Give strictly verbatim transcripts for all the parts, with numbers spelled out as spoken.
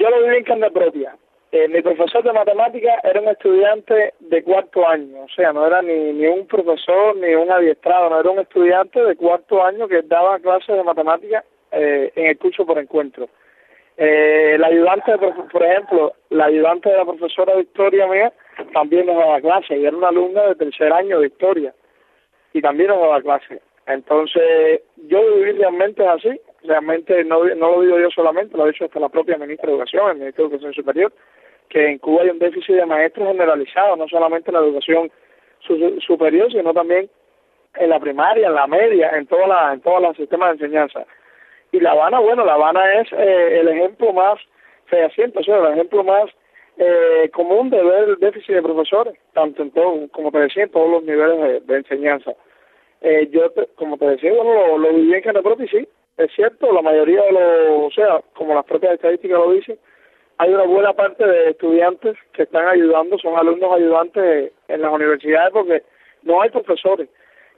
yo lo viví en carne propia. Eh, mi profesor de matemáticas era un estudiante de cuarto año, o sea, no era ni, ni un profesor ni un adiestrado, no era un estudiante de cuarto año que daba clases de matemáticas eh, en el curso por encuentro. Eh, la ayudante, de, por ejemplo, la ayudante de la profesora de historia mía también nos daba clases y era una alumna de tercer año de historia y también nos daba clases. Entonces, yo viví realmente así, realmente no, no lo digo yo solamente, lo ha dicho hasta la propia ministra de Educación, el ministro de Educación Superior, que en Cuba hay un déficit de maestros generalizado, no solamente en la educación su, superior, sino también en la primaria, en la media, en todas las en todos los sistemas de enseñanza. Y La Habana, bueno, La Habana es eh, el ejemplo más fehaciente, o sea, el ejemplo más eh, común de ver el déficit de profesores, tanto en todo, como te decía, en todos los niveles de, de enseñanza. Eh, yo, te, como te decía, bueno, lo, lo viví en carne propia y sí, es cierto, la mayoría de los, o sea, como las propias estadísticas lo dicen, hay una buena parte de estudiantes que están ayudando, son alumnos ayudantes en las universidades porque no hay profesores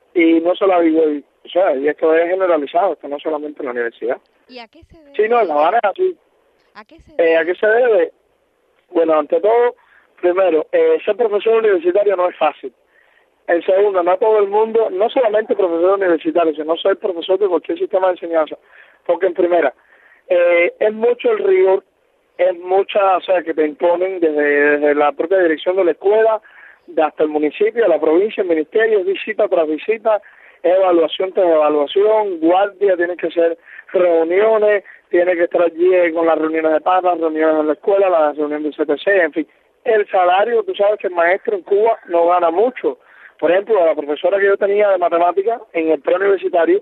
y no se la vivo, o sea, y esto es generalizado, esto no solamente en la universidad. ¿Y a qué se debe? Sí, no, en La Habana es así. ¿A qué se debe? Eh, ¿A qué se debe? Bueno, ante todo, primero, eh, ser profesor universitario no es fácil. En segundo, no todo el mundo, no solamente profesor universitario, sino ser profesor de cualquier sistema de enseñanza. Porque en primera, eh, es mucho el rigor, es mucha, o sea, que te imponen desde, desde la propia dirección de la escuela, de hasta el municipio, la provincia, el ministerio, visita tras visita, evaluación tras evaluación, guardia, tiene que ser reuniones, tiene que estar allí con las reuniones de paz, las reuniones en la escuela, las reuniones del C T C, en fin. El salario, tú sabes que el maestro en Cuba no gana mucho. Por ejemplo, la profesora que yo tenía de matemáticas en el preuniversitario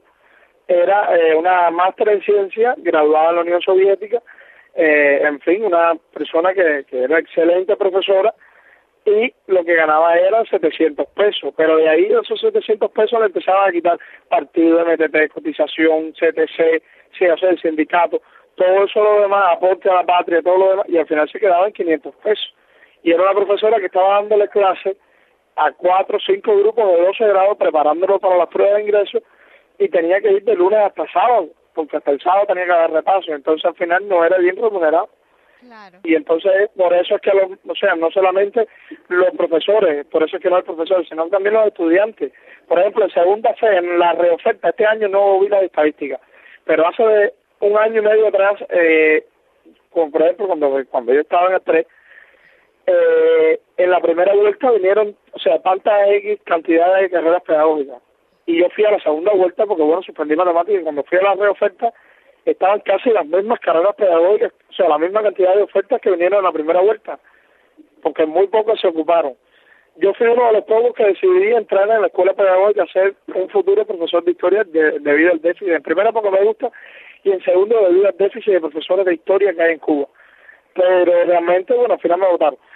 era eh, una máster en ciencia, graduada en la Unión Soviética, eh, en fin, una persona que, que era excelente profesora y lo que ganaba era setecientos pesos, pero de ahí esos setecientos pesos le empezaban a quitar partido, M T T, cotización, C T C, C A C, el sindicato, todo eso lo demás, aporte a la patria, todo lo demás, y al final se quedaba en quinientos pesos. Y era una profesora que estaba dándole clases a cuatro o cinco grupos de doce grados preparándolo para las pruebas de ingreso y tenía que ir de lunes hasta sábado, porque hasta el sábado tenía que dar repaso, entonces al final no era bien remunerado. Claro. Y entonces por eso es que, los, o sea, no solamente los profesores, por eso es que no hay profesores, sino también los estudiantes. Por ejemplo, en segunda fe, en la reoferta, este año no vi las estadísticas, pero hace un año y medio atrás, eh, como por ejemplo, cuando, cuando yo estaba en el tres, Eh, en la primera vuelta vinieron, o sea, tantas X cantidades de carreras pedagógicas. Y yo fui a la segunda vuelta porque, bueno, suspendí matemáticas y cuando fui a la reoferta estaban casi las mismas carreras pedagógicas, o sea, la misma cantidad de ofertas que vinieron en la primera vuelta, porque muy pocos se ocuparon. Yo fui uno de los pocos que decidí entrar en la escuela pedagógica a ser un futuro profesor de historia de, debido al déficit, en primera porque me gusta y en segundo debido al déficit de profesores de historia que hay en Cuba. Pero realmente, bueno, al final me votaron.